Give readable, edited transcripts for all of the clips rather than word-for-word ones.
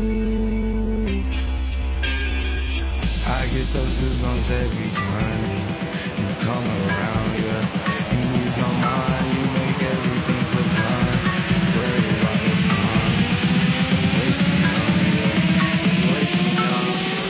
I get those goosebumps every time you come around, yeah. You ease my mind, you make everything feel fine. Worry about those times, way too young, yeah. It's way too young.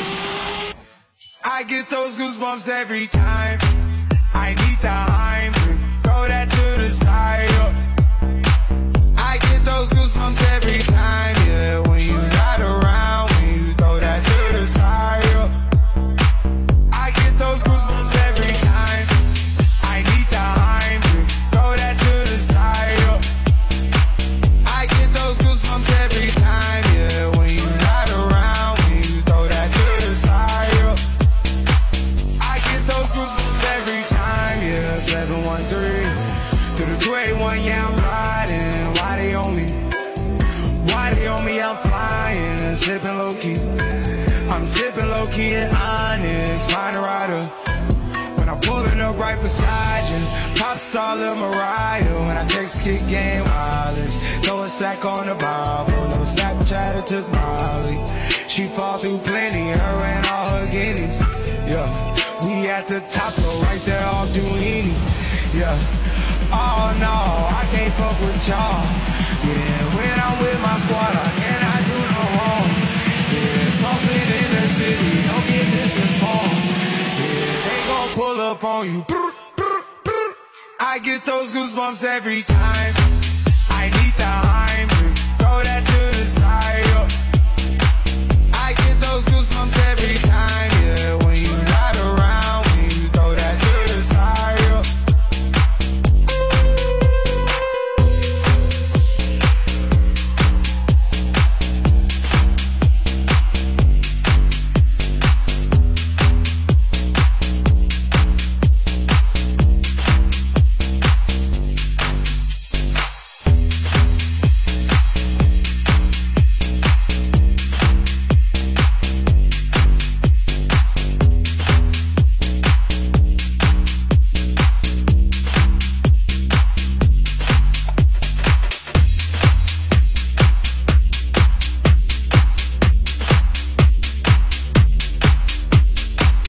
I get those goosebumps every time I need the Heimlich, throw that to the side, yeah. I get those goosebumps every time, yeah. When you're not around, when you throw that to the side, yeah. I get those goosebumps every time I need the Heimlich, throw that to the side, yeah. I get those goosebumps every time, yeah. When you're not around, when you throw that to the side, yeah. I get those goosebumps every time, yeah. 713 to the 281, yeah, I'm riding. Why they on me? Why they on me? I'm flying, sipping low key. I'm sipping low key in Onyx, find a rider. When I'm pulling up right beside you, pop star Lil Mariah. When I text kick game wireless, throw a stack on the Bible. Never Snapchat or took Molly. She fall through plenty, her and all her guineas. Yeah, we at the top though, right there off Duini. Yeah. Oh no, I can't fuck with y'all. Yeah, when I'm with my squad, I cannot do no wrong. Yeah, saucing in the city, don't get misinformed. Yeah, they gon' pull up on you. I get those goosebumps every time I need the